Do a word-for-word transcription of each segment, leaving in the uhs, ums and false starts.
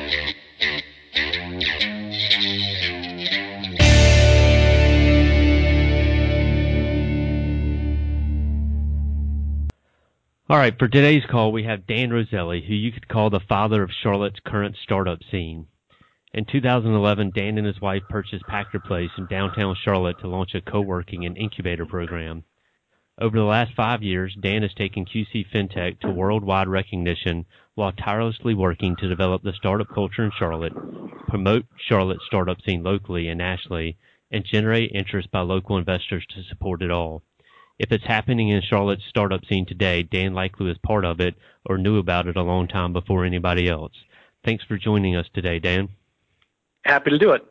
All right, for today's call, we have Dan Roselli, who you could call the father of Charlotte's current startup scene. In two thousand eleven, Dan and his wife purchased Packard Place in downtown Charlotte to launch a co-working and incubator program. Over the last five years, Dan has taken Q C FinTech to worldwide recognition while tirelessly working to develop the startup culture in Charlotte, promote Charlotte's startup scene locally and nationally, and generate interest by local investors to support it all. If it's happening in Charlotte's startup scene today, Dan likely was part of it or knew about it a long time before anybody else. Thanks for joining us today, Dan. Happy to do it.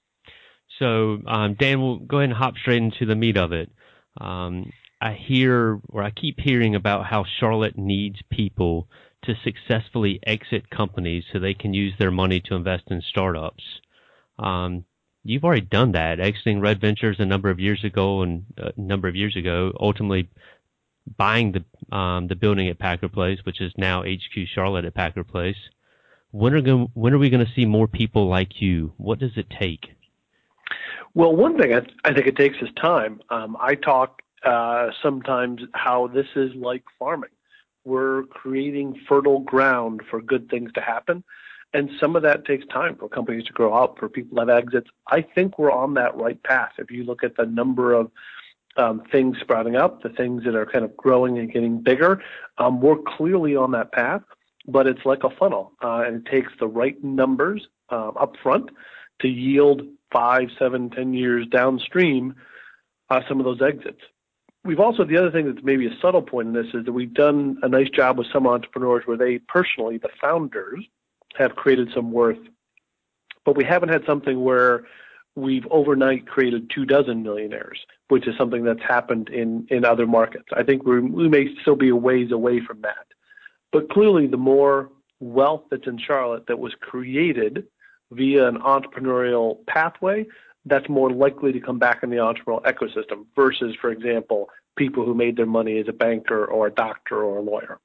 So, um, Dan, we'll go ahead and hop straight into the meat of it. Um, I hear, or I keep hearing about how Charlotte needs people to successfully exit companies so they can use their money to invest in startups. Um, You've already done that, exiting Red Ventures a number of years ago, and a number of years ago, ultimately buying the um, the building at Packard Place, which is now H Q Charlotte at Packard Place. When are going, when are we going to see more people like you? What does it take? Well, one thing I, I think it takes is time. Um, I talk uh, sometimes how this is like farming. We're creating fertile ground for good things to happen. And some of that takes time for companies to grow up, for people to have exits. I think we're on that right path. If you look at the number of um, things sprouting up, the things that are kind of growing and getting bigger, um, we're clearly on that path, but it's like a funnel. Uh, and it takes the right numbers uh, up front to yield five, seven, ten years downstream uh, some of those exits. We've also, the other thing that's maybe a subtle point in this is that we've done a nice job with some entrepreneurs where they personally, the founders, have created some worth, but we haven't had something where we've overnight created two dozen millionaires, which is something that's happened in, in other markets. I think we we may still be a ways away from that. But clearly the more wealth that's in Charlotte that was created via an entrepreneurial pathway, that's more likely to come back in the entrepreneurial ecosystem versus, for example, people who made their money as a banker or a doctor or a lawyer.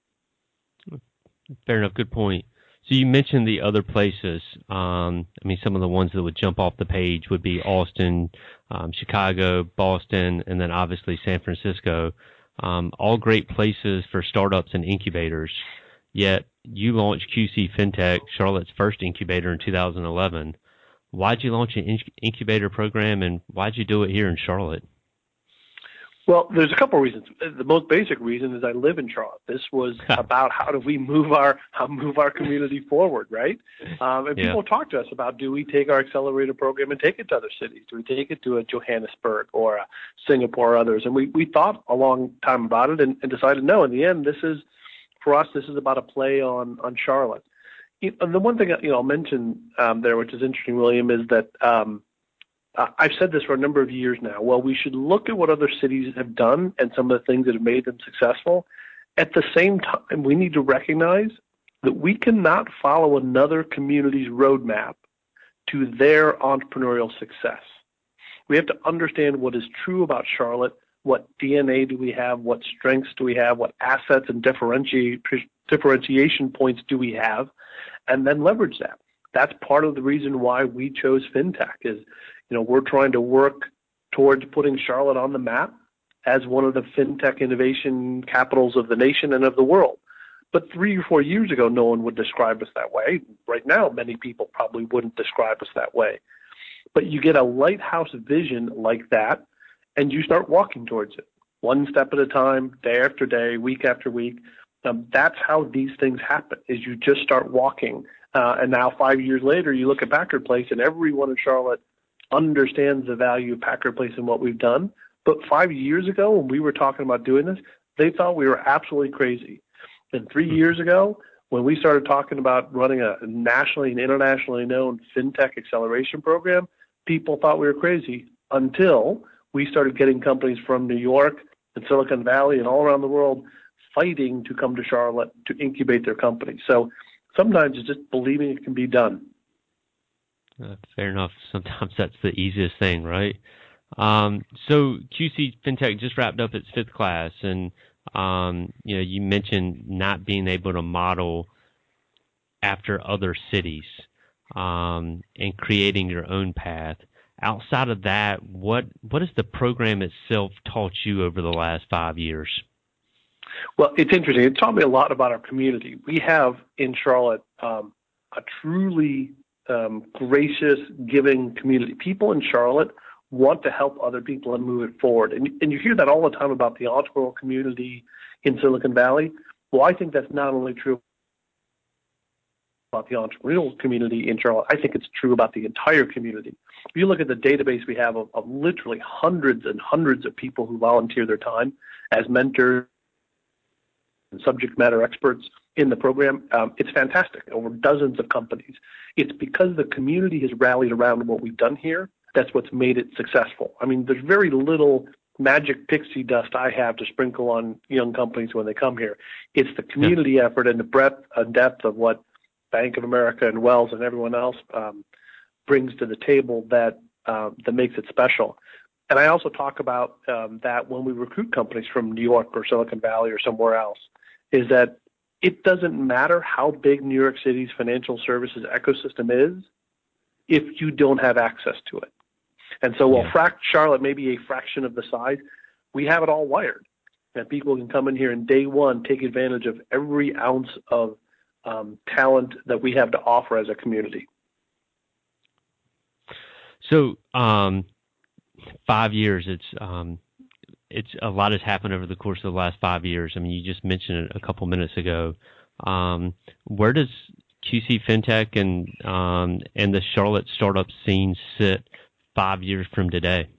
Fair enough. Good point. So you mentioned the other places. Um, I mean, some of the ones that would jump off the page would be Austin, um, Chicago, Boston, and then obviously San Francisco. Um, all great places for startups and incubators. Yet you launched Q C FinTech, Charlotte's first incubator, in two thousand eleven. Why'd you launch an incubator program, and why'd you do it here in Charlotte? Well, there's a couple of reasons. The most basic reason is I live in Charlotte. This was about how do we move our how move our community forward, right? Um, and Yeah. people talk to us about, do we take our accelerator program and take it to other cities? Do we take it to a Johannesburg or a Singapore or others? And we, we thought a long time about it and, and decided, no, in the end, this is, for us, this is about a play on, on Charlotte. And the one thing you know, I'll mention um, there, which is interesting, William, is that um, Uh, I've said this for a number of years now. Well, we should look at what other cities have done and some of the things that have made them successful. At the same time, we need to recognize that we cannot follow another community's roadmap to their entrepreneurial success. We have to understand what is true about Charlotte, what D N A do we have, what strengths do we have, what assets and differentiate, differentiation points do we have, and then leverage that. That's part of the reason why we chose FinTech is, you know, we're trying to work towards putting Charlotte on the map as one of the FinTech innovation capitals of the nation and of the world. But three or four years ago, no one would describe us that way. Right now, many people probably wouldn't describe us that way. But you get a lighthouse vision like that, and you start walking towards it, one step at a time, day after day, week after week. Um, that's how these things happen, is you just start walking. Uh, and now five years later, you look at Packard Place, and everyone in Charlotte understands the value of Packard Place and what we've done. But five years ago, when we were talking about doing this, they thought we were absolutely crazy. And three years ago, when we started talking about running a nationally and internationally known FinTech acceleration program, people thought we were crazy until we started getting companies from New York and Silicon Valley and all around the world fighting to come to Charlotte to incubate their companies. So sometimes it's just believing it can be done. Uh, fair enough. Sometimes that's the easiest thing, right? Um, so Q C FinTech just wrapped up its fifth class, and um, you know, you mentioned not being able to model after other cities um, and creating your own path. Outside of that, what what has the program itself taught you over the last five years? Well, it's interesting. It taught me a lot about our community. We have in Charlotte um, a truly um, gracious, giving community. People in Charlotte want to help other people and move it forward. And, and you hear that all the time about the entrepreneurial community in Silicon Valley. Well, I think that's not only true about the entrepreneurial community in Charlotte, I think it's true about the entire community. If you look at the database we have of, of literally hundreds and hundreds of people who volunteer their time as mentors and subject matter experts in the program, um, it's fantastic, over dozens of companies. It's because the community has rallied around what we've done here that's what's made it successful. I mean, there's very little magic pixie dust I have to sprinkle on young companies when they come here. It's the community yeah. effort and the breadth and depth of what Bank of America and Wells and everyone else um, brings to the table that uh, that makes it special. And I also talk about um, that when we recruit companies from New York or Silicon Valley or somewhere else, is that it doesn't matter how big New York City's financial services ecosystem is if you don't have access to it. And so while yeah. Charlotte may be a fraction of the size, we have it all wired. And people can come in here and day one take advantage of every ounce of um, talent that we have to offer as a community. So um, five years, it's um, it's a lot has happened over the course of the last five years. I mean, you just mentioned it a couple minutes ago. Um, where does Q C FinTech and um, and the Charlotte startup scene sit five years from today?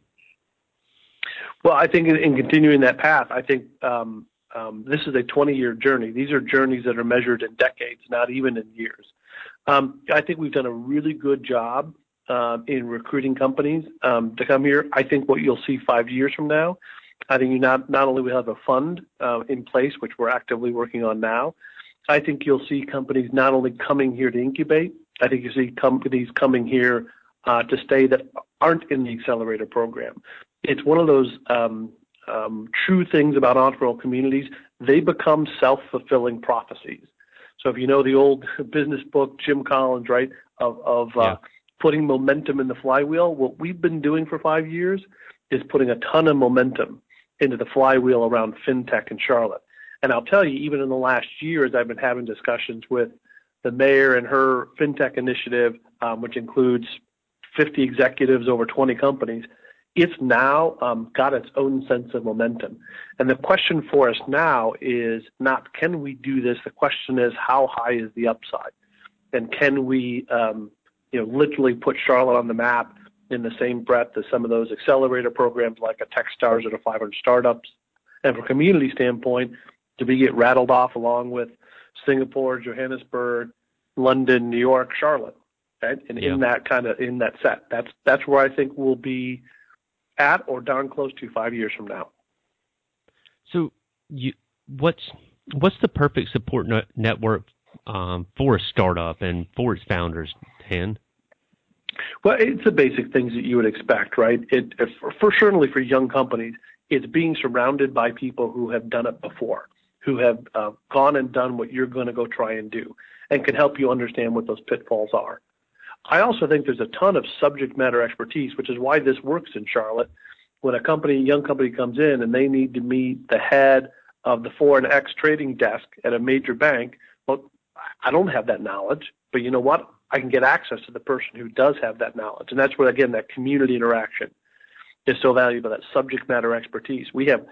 Well, I think in, in continuing that path, I think um, um, this is a twenty-year journey. These are journeys that are measured in decades, not even in years. Um, I think we've done a really good job uh, in recruiting companies um, to come here. I think what you'll see five years from now, I think you not, not only will have a fund uh, in place, which we're actively working on now, I think you'll see companies not only coming here to incubate, I think you see companies coming here uh, to stay that aren't in the accelerator program. It's one of those um, um, true things about entrepreneurial communities. They become self-fulfilling prophecies. So if you know the old business book, Jim Collins, right, of, of uh, yeah. putting momentum in the flywheel, what we've been doing for five years is putting a ton of momentum into the flywheel around FinTech in Charlotte. And I'll tell you, even in the last year, as I've been having discussions with the mayor and her FinTech initiative, um, which includes fifty executives over twenty companies, it's now um, got its own sense of momentum. And the question for us now is not, can we do this? The question is, how high is the upside? And can we, um, you know, literally put Charlotte on the map in the same breadth as some of those accelerator programs like a Techstars or the five hundred Startups? And from a community standpoint, do we get rattled off along with Singapore, Johannesburg, London, New York, Charlotte? Right? And yeah. in that kind of in that set, that's that's where I think we'll be at or darn close to five years from now. So, you, what's what's the perfect support no, network um, for a startup and for its founders, Dan? Well, it's the basic things that you would expect, right? It for, for certainly for young companies, it's being surrounded by people who have done it before, who have uh, gone and done what you're going to go try and do, and can help you understand what those pitfalls are. I also think there's a ton of subject matter expertise, which is why this works in Charlotte. When a company, a young company comes in and they need to meet the head of the foreign X trading desk at a major bank, well, I don't have that knowledge, but you know what? I can get access to the person who does have that knowledge. And that's where, again, that community interaction is so valuable, that subject matter expertise. We have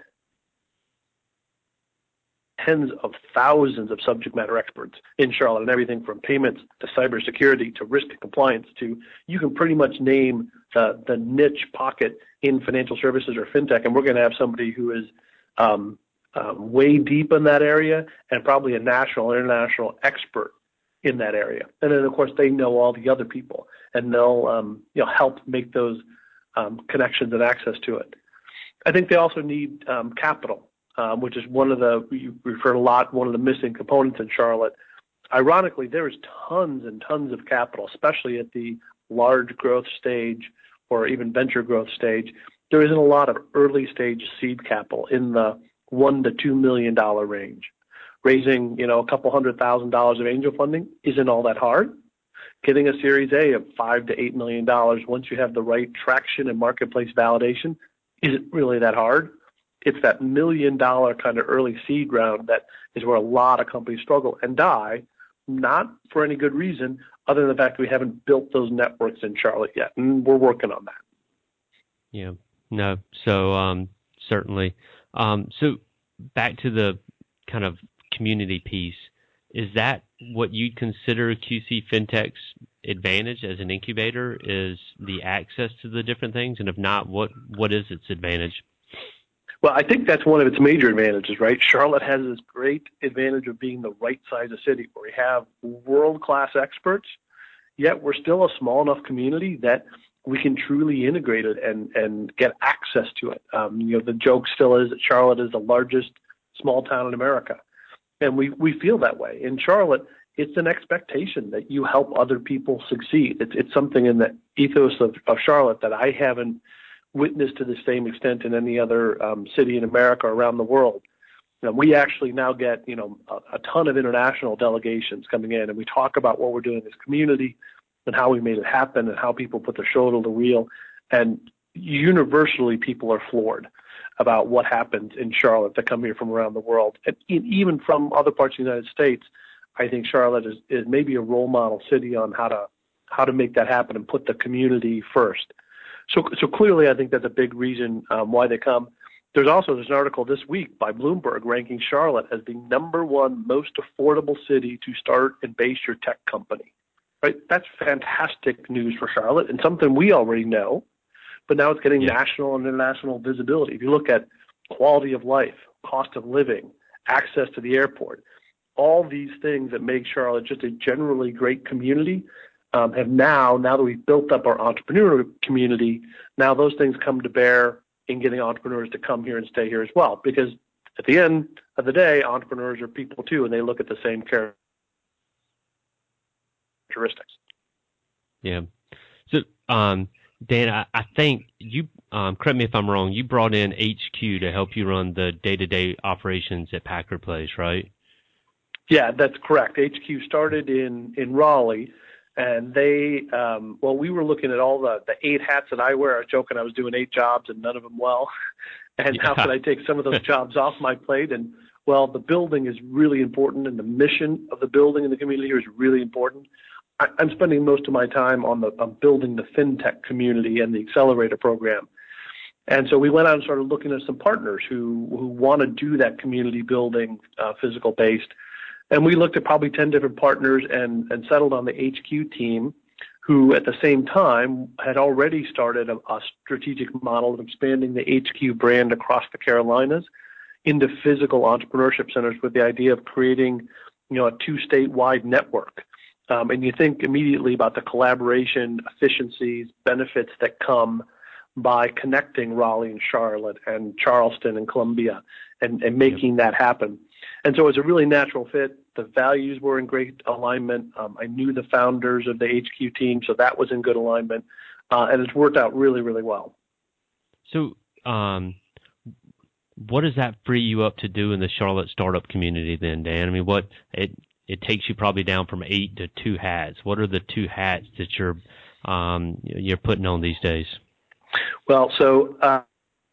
tens of thousands of subject matter experts in Charlotte, and everything from payments to cybersecurity to risk and compliance to, you can pretty much name the, the niche pocket in financial services or FinTech, and we're going to have somebody who is um, um, way deep in that area and probably a national, international expert in that area. And then, of course, they know all the other people, and they'll um, you know help make those um, connections and access to it. I think they also need um, capital. Um, which is one of the, we've heard a lot, one of the missing components in Charlotte. Ironically, there is tons and tons of capital, especially at the large growth stage or even venture growth stage. There isn't a lot of early stage seed capital in the one to two million dollar range. raising, you know, a couple hundred thousand dollars of angel funding isn't all that hard. Getting a Series A of five to eight million dollars once you have the right traction and marketplace validation isn't really that hard. It's that million dollar kind of early seed round that is where a lot of companies struggle and die, not for any good reason other than the fact that we haven't built those networks in Charlotte yet, and we're working on that. Yeah, no, so um, certainly. Um, so back to the kind of community piece, is that what you'd consider Q C FinTech's advantage as an incubator, is the access to the different things? And if not, what what is its advantage? Well, I think that's one of its major advantages, right? Charlotte has this great advantage of being the right size of city where we have world-class experts, yet we're still a small enough community that we can truly integrate it and, and get access to it. Um, you know, the joke still is that Charlotte is the largest small town in America. And we, we feel that way. In Charlotte, it's an expectation that you help other people succeed. It's, it's something in the ethos of, of Charlotte that I haven't witnessed to the same extent in any other um, city in America or around the world. You know, we actually now get, you know, a, a ton of international delegations coming in, and we talk about what we're doing in this community and how we made it happen and how people put their shoulder to the wheel. And universally, people are floored about what happens in Charlotte that come here from around the world. And even from other parts of the United States, I think Charlotte is, is maybe a role model city on how to how to make that happen and put the community first. So, so clearly, I think that's a big reason um, why they come. There's also there's an article this week by Bloomberg ranking Charlotte as the number one most affordable city to start and base your tech company. Right? That's fantastic news for Charlotte and something we already know, but now it's getting yeah. national and international visibility. If you look at quality of life, cost of living, access to the airport, all these things that make Charlotte just a generally great community um, have now, now that we've built up our entrepreneurial community, now those things come to bear in getting entrepreneurs to come here and stay here as well. Because at the end of the day, entrepreneurs are people too, and they look at the same characteristics. Yeah. So, um, Dan, I, I think you, um, correct me if I'm wrong, you brought in H Q to help you run the day-to-day operations at Packard Place, right? Yeah, that's correct. H Q started in, in Raleigh, and they, um, well, we were looking at all the, the eight hats that I wear. I was joking I was doing eight jobs and none of them well. And yeah. how could I take some of those jobs off my plate? And, well, the building is really important, and the mission of the building in the community here is really important. I, I'm spending most of my time on the on building the FinTech community and the accelerator program. And so we went out and started looking at some partners who, who want to do that community building, uh, physical based. And we looked at probably ten different partners and, and settled on the H Q team, who at the same time had already started a, a strategic model of expanding the H Q brand across the Carolinas into physical entrepreneurship centers with the idea of creating, you know, a two statewide network. Um, and you think immediately about the collaboration, efficiencies, benefits that come by connecting Raleigh and Charlotte and Charleston and Columbia and, and making that happen. And so it was a really natural fit. The values were in great alignment. Um, I knew the founders of the H Q team, so that was in good alignment. Uh, and it's worked out really, really well. So um, what does that free you up to do in the Charlotte startup community then, Dan? I mean, what it it takes you probably down from eight to two hats. What are the two hats that you're um, you're putting on these days? Well, so uh,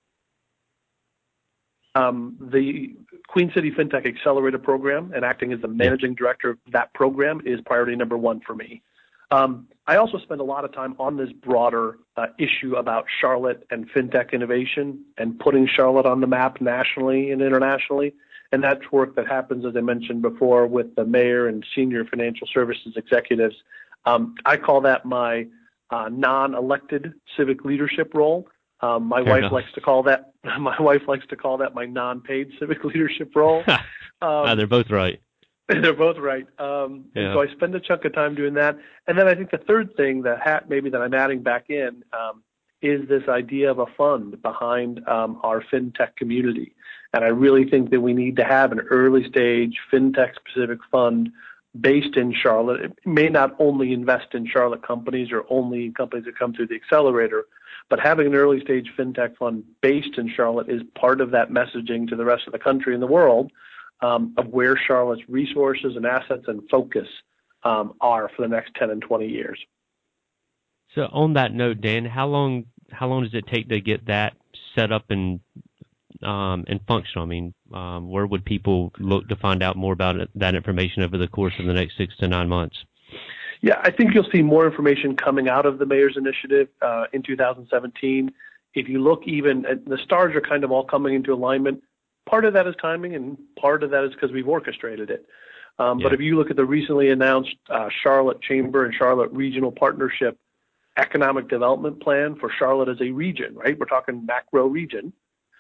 um, the Queen City FinTech Accelerator Program and acting as the managing director of that program is priority number one for me. Um, I also spend a lot of time on this broader uh, issue about Charlotte and FinTech innovation and putting Charlotte on the map nationally and internationally. And that's work that happens, as I mentioned before, with the mayor and senior financial services executives. Um, I call that my uh, non-elected civic leadership role. Um, my Fair wife enough. likes to call that my wife likes to call that my non-paid civic leadership role. Um, ah, they're both right. They're both right. Um, yeah. And so I spend a chunk of time doing that. And then I think the third thing, the hat maybe that I'm adding back in, um, is this idea of a fund behind um, our FinTech community. And I really think that we need to have an early stage FinTech specific fund based in Charlotte. It may not only invest in Charlotte companies or only companies that come through the accelerator, but having an early stage FinTech fund based in Charlotte is part of that messaging to the rest of the country and the world um, of where Charlotte's resources and assets and focus um, are for the next ten and twenty years. So on that note, Dan, how long how long does it take to get that set up and um, and functional? I mean, um, where would people look to find out more about it, that information over the course of the next six to nine months? Yeah, I think you'll see more information coming out of the Mayor's Initiative uh, in two thousand seventeen. If you look even at the stars are kind of all coming into alignment. Part of that is timing, and part of that is because we've orchestrated it. Um, Yeah. But if you look at the recently announced uh, Charlotte Chamber and Charlotte Regional Partnership Economic Development Plan for Charlotte as a region, right? We're talking macro region.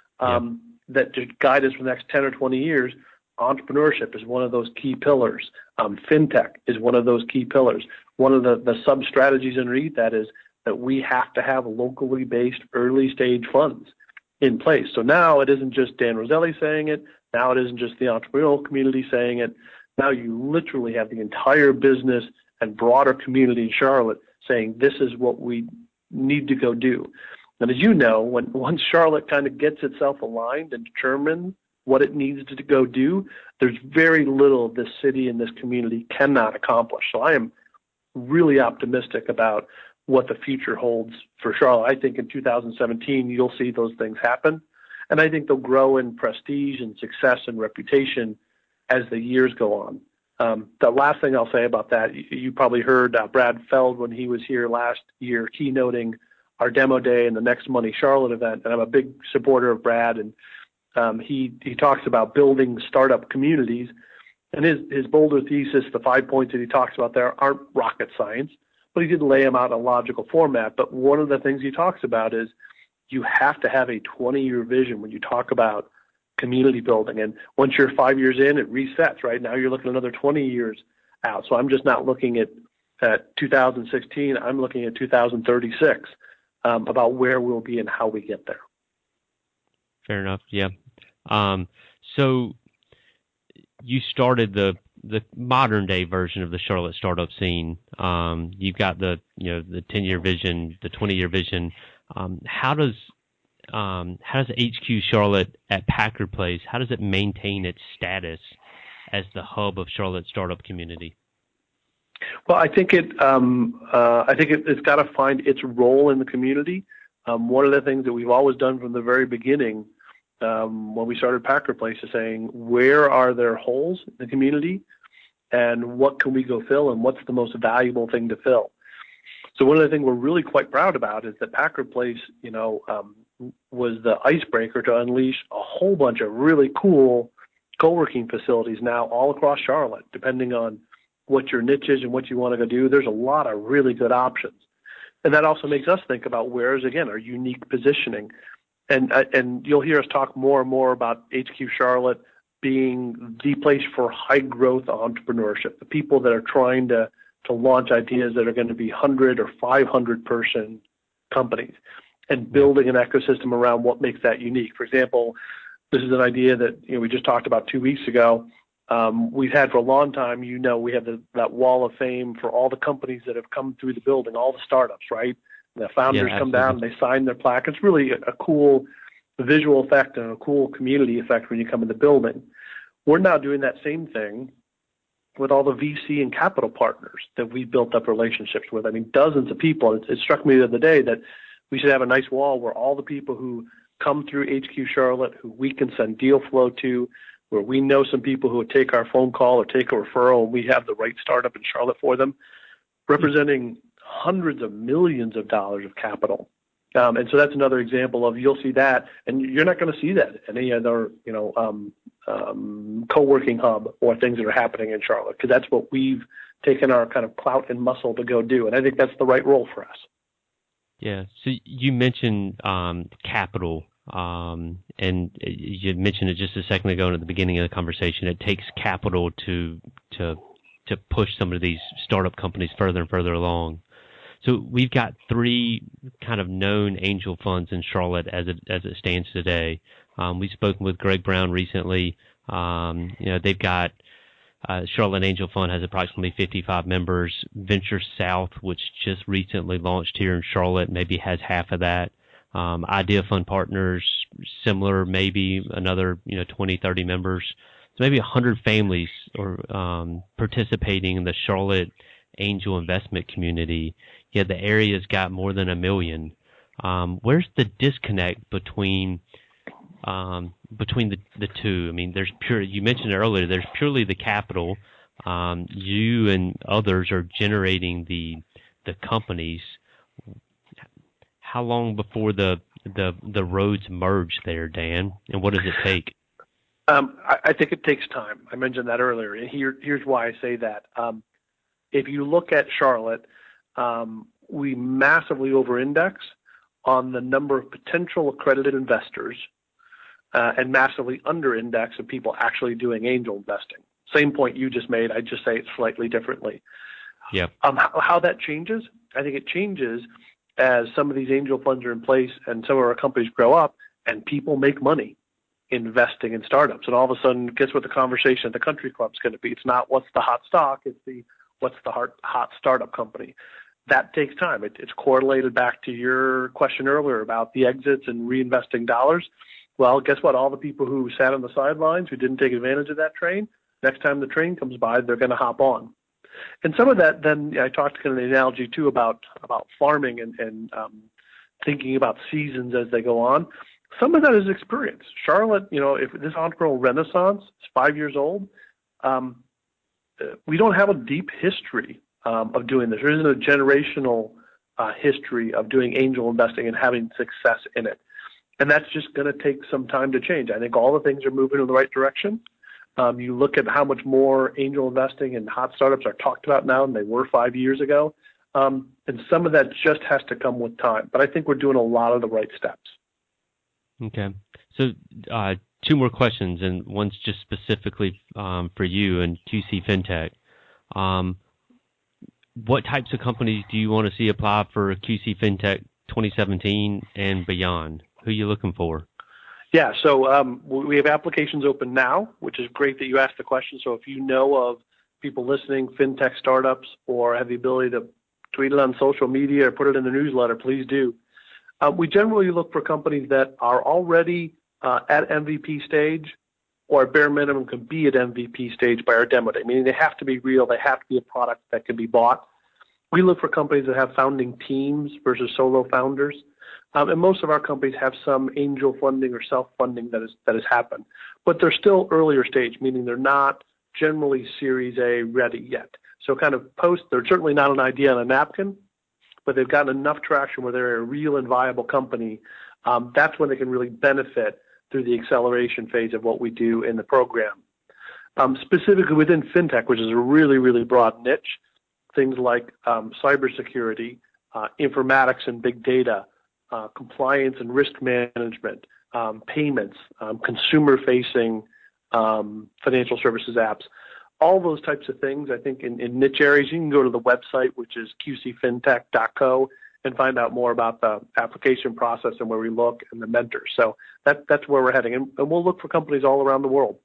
Um, yeah. That to guide us for the next ten or twenty years. Entrepreneurship is one of those key pillars. Um, fintech is one of those key pillars. One of the, the sub-strategies underneath that is that we have to have locally based early stage funds in place. So now it isn't just Dan Roselli saying it. Now it isn't just the entrepreneurial community saying it. Now you literally have the entire business and broader community in Charlotte saying this is what we need to go do. And as you know, when once Charlotte kind of gets itself aligned and determined what it needs to go do, there's very little this city and this community cannot accomplish. So I am really optimistic about what the future holds for Charlotte. I think in two thousand seventeen, you'll see those things happen. And I think they'll grow in prestige and success and reputation as the years go on. Um, the last thing I'll say about that, you, you probably heard uh, Brad Feld when he was here last year keynoting our demo day and the Next Money Charlotte event. And I'm a big supporter of Brad, and Um, he, he talks about building startup communities, and his, his bolder thesis, the five points that he talks about there, aren't rocket science, but he did lay them out in a logical format. But one of the things he talks about is you have to have a twenty-year vision when you talk about community building. And once you're five years in, it resets, right? Now you're looking another twenty years out. So I'm just not looking at, at two thousand sixteen. I'm looking at two thousand thirty-six um, about where we'll be and how we get there. Fair enough. Yeah. Um, so you started the the modern day version of the Charlotte startup scene. Um, you've got the you know the ten year vision, the twenty year vision. Um, how does um, how does H Q Charlotte at Packard Place? How does it maintain its status as the hub of Charlotte startup community? Well, I think it um, uh, I think it, it's got to find its role in the community. Um, one of the things that we've always done from the very beginning. Um, when we started Packard Place is saying, where are there holes in the community and what can we go fill and what's the most valuable thing to fill? So one of the things we're really quite proud about is that Packard Place, you know, um, was the icebreaker to unleash a whole bunch of really cool co-working facilities now all across Charlotte, depending on what your niche is and what you want to go do. There's a lot of really good options. And that also makes us think about where is, again, our unique positioning. And and you'll hear us talk more and more about H Q Charlotte being the place for high growth entrepreneurship, the people that are trying to, to launch ideas that are going to be one hundred or five hundred person companies and building an ecosystem around what makes that unique. For example, this is an idea that you know we just talked about two weeks ago. Um, we've had for a long time, you know, we have the, that wall of fame for all the companies that have come through the building, all the startups, right? The founders yeah, come down and they sign their plaque. It's really a, a cool visual effect and a cool community effect when you come in the building. We're now doing that same thing with all the V C and capital partners that we built up relationships with. I mean, dozens of people. It, it struck me the other day that we should have a nice wall where all the people who come through H Q Charlotte, who we can send deal flow to, where we know some people who would take our phone call or take a referral and we have the right startup in Charlotte for them, representing hundreds of millions of dollars of capital. Um, and so that's another example of you'll see that, and you're not going to see that in any other, you know, um, um, co-working hub or things that are happening in Charlotte, because that's what we've taken our kind of clout and muscle to go do. And I think that's the right role for us. Yeah. So you mentioned um, capital, um, and you mentioned it just a second ago at the beginning of the conversation. It takes capital to to to push some of these startup companies further and further along. So we've got three kind of known angel funds in Charlotte as it as it stands today. Um, we've spoken with Greg Brown recently. Um, you know, they've got uh, Charlotte Angel Fund has approximately fifty-five members. Venture South, which just recently launched here in Charlotte, maybe has half of that. Um, Idea Fund Partners, similar, maybe another you know twenty, thirty members. so maybe one hundred families or um, participating in the Charlotte angel investment community, yet the area's got more than a million. Um, where's the disconnect between um, between the, the two? I mean, there's pure. You mentioned earlier. There's purely the capital. Um, you and others are generating the the companies. How long before the the the roads merge there, Dan? And what does it take? Um, I, I think it takes time. I mentioned that earlier, and here here's why I say that. Um, if you look at Charlotte, um, we massively over-index on the number of potential accredited investors uh, and massively under-index of people actually doing angel investing. Same point you just made. I just say it slightly differently. Yeah. Um, how, how that changes? I think it changes as some of these angel funds are in place and some of our companies grow up and people make money investing in startups. And all of a sudden, guess what the conversation at the country club is going to be? It's not what's the hot stock. It's the what's the hot, hot startup company. That takes time. It, it's correlated back to your question earlier about the exits and reinvesting dollars. Well, guess what? All the people who sat on the sidelines, who didn't take advantage of that train, next time the train comes by, they're going to hop on. And some of that, then I talked kind of the analogy too about about farming and, and um, thinking about seasons as they go on. Some of that is experience. Charlotte, you know, if this entrepreneurial renaissance is five years old, um, we don't have a deep history um, of doing this. There isn't a generational uh, history of doing angel investing and having success in it. And that's just going to take some time to change. I think all the things are moving in the right direction. Um, you look at how much more angel investing and hot startups are talked about now than they were five years ago. Um, and some of that just has to come with time. But I think we're doing a lot of the right steps. Okay. So uh, two more questions, and one's just specifically um, for you and Q C FinTech. Um, what types of companies do you want to see apply for Q C FinTech twenty seventeen and beyond? Who are you looking for? Yeah, so um, we have applications open now, which is great that you asked the question. So if you know of people listening, FinTech startups, or have the ability to tweet it on social media or put it in the newsletter, please do. Uh, we generally look for companies that are already uh, at M V P stage or at bare minimum can be at M V P stage by our demo day, meaning they have to be real, they have to be a product that can be bought. We look for companies that have founding teams versus solo founders. Um, and most of our companies have some angel funding or self-funding that, is, that has happened. But they're still earlier stage, meaning they're not generally Series A ready yet. So kind of post, they're certainly not an idea on a napkin, but they've gotten enough traction where they're a real and viable company. Um, that's when they can really benefit through the acceleration phase of what we do in the program. Um, specifically within FinTech, which is a really, really broad niche, things like um, cybersecurity, uh, informatics and big data, uh, compliance and risk management, um, payments, um, consumer-facing um, financial services apps, all those types of things. I think in, in niche areas, you can go to the website, which is q c fintech dot co, and find out more about the application process and where we look and the mentors. So that, that's where we're heading. And, and we'll look for companies all around the world.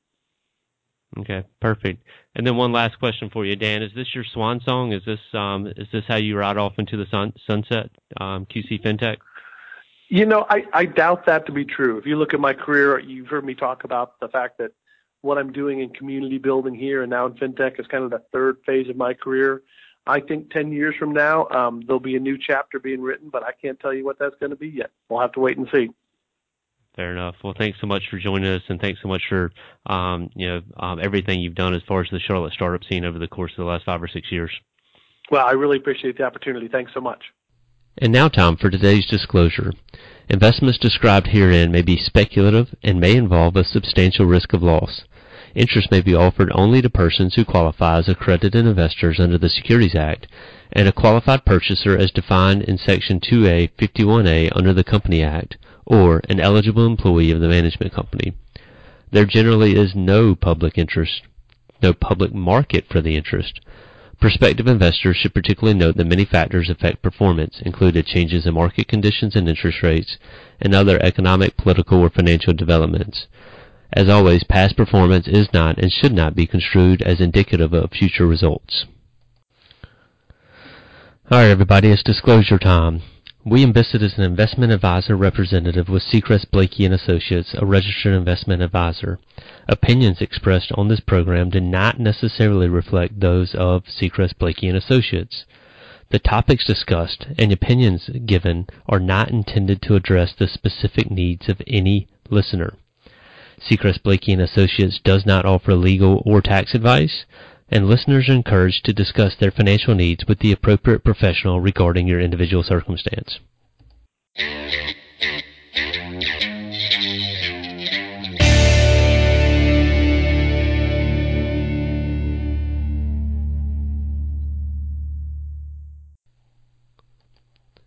Okay, perfect. And then one last question for you, Dan. Is this your swan song? Is this um, is this how you ride off into the sun, sunset, um, Q C FinTech? You know, I, I doubt that to be true. If you look at my career, you've heard me talk about the fact that what I'm doing in community building here and now in FinTech is kind of the third phase of my career. I think ten years from now, um, there'll be a new chapter being written, but I can't tell you what that's going to be yet. We'll have to wait and see. Fair enough. Well, thanks so much for joining us, and thanks so much for um, you know um, everything you've done as far as the Charlotte startup scene over the course of the last five or six years. Well, I really appreciate the opportunity. Thanks so much. And now time for today's disclosure. Investments described herein may be speculative and may involve a substantial risk of loss. Interest may be offered only to persons who qualify as accredited investors under the Securities Act and a qualified purchaser as defined in Section two A fifty-one A under the Company Act, or an eligible employee of the management company. There generally is no public interest, no public market for the interest. Prospective investors should particularly note that many factors affect performance, including changes in market conditions and interest rates, and other economic, political, or financial developments. As always, past performance is not and should not be construed as indicative of future results. All right, everybody, it's disclosure time. William Bissett is an investment advisor representative with Seacrest Blakey and Associates, a registered investment advisor. Opinions expressed on this program do not necessarily reflect those of Seacrest Blakey and Associates. The topics discussed and opinions given are not intended to address the specific needs of any listener. Seacrest Blakey and Associates does not offer legal or tax advice, and listeners are encouraged to discuss their financial needs with the appropriate professional regarding your individual circumstance.